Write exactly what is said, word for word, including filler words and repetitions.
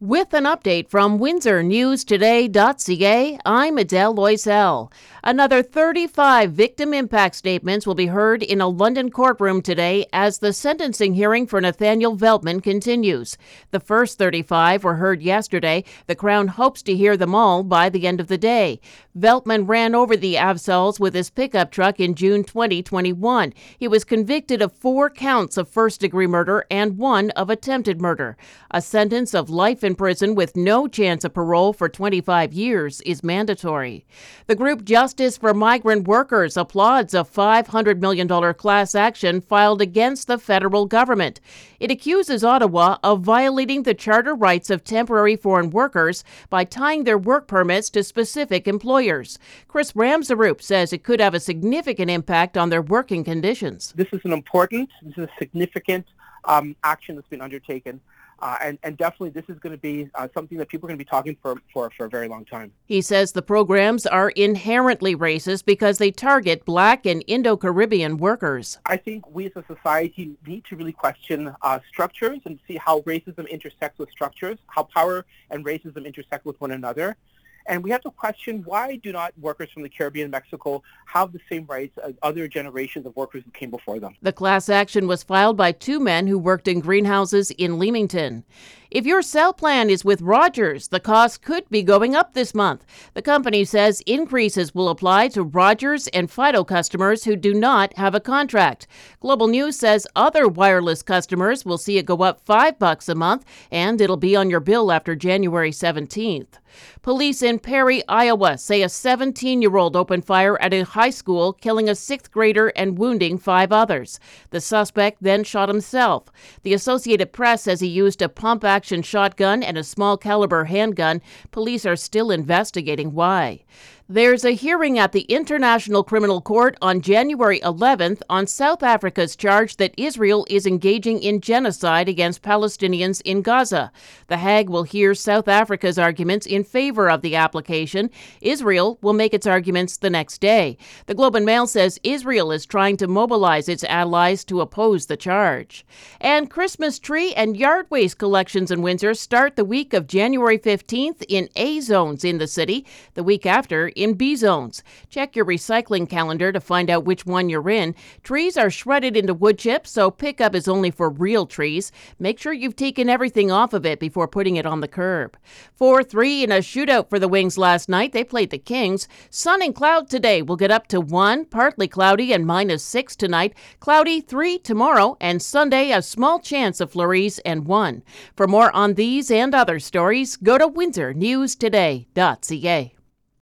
With an update from Windsor News Today dot C A, I'm Adele Loisel. Another thirty-five victim impact statements will be heard in a London courtroom today as the sentencing hearing for Nathaniel Veltman continues. The first thirty-five were heard yesterday. The Crown hopes to hear them all by the end of the day. Veltman ran over the Avsols with his pickup truck in June twenty twenty-one. He was convicted of four counts of first-degree murder and one of attempted murder. A sentence of life in prison with no chance of parole for twenty-five years is mandatory. The group Justice for Migrant Workers applauds a five hundred million dollars class action filed against the federal government. It accuses Ottawa of violating the charter rights of temporary foreign workers by tying their work permits to specific employers. Chris Ramsarup says it could have a significant impact on their working conditions. This is an important, this is a significant um, action that's been undertaken. Uh, and, and definitely this is going to be uh, something that people are going to be talking for, for for a very long time. He says the programs are inherently racist because they target Black and Indo-Caribbean workers. I think we as a society need to really question uh, structures and see how racism intersects with structures, how power and racism intersect with one another. And we have to question, why do not workers from the Caribbean and Mexico have the same rights as other generations of workers who came before them? The class action was filed by two men who worked in greenhouses in Leamington. If your cell plan is with Rogers, the cost could be going up this month. The company says increases will apply to Rogers and Fido customers who do not have a contract. Global News says other wireless customers will see it go up five bucks a month, and it'll be on your bill after January seventeenth. Police in Perry, Iowa say a seventeen-year-old opened fire at a high school, killing a sixth grader and wounding five others. The suspect then shot himself. The Associated Press says he used a pump-action shotgun and a small-caliber handgun. Police are still investigating why. There's a hearing at the International Criminal Court on January eleventh on South Africa's charge that Israel is engaging in genocide against Palestinians in Gaza. The Hague will hear South Africa's arguments in favor of the application. Israel will make its arguments the next day. The Globe and Mail says Israel is trying to mobilize its allies to oppose the charge. And Christmas tree and yard waste collections in Windsor start the week of January fifteenth in A zones in the city. The week after, in B zones. Check your recycling calendar to find out which one you're in. Trees are shredded into wood chips, so pickup is only for real trees. Make sure you've taken everything off of it before putting it on the curb. four three in a shootout for the Wings last night. They played the Kings. Sun and cloud today will get up to one, partly cloudy and minus six tonight. Cloudy three tomorrow, and Sunday a small chance of flurries and one. For more on these and other stories, go to Windsor News Today dot C A.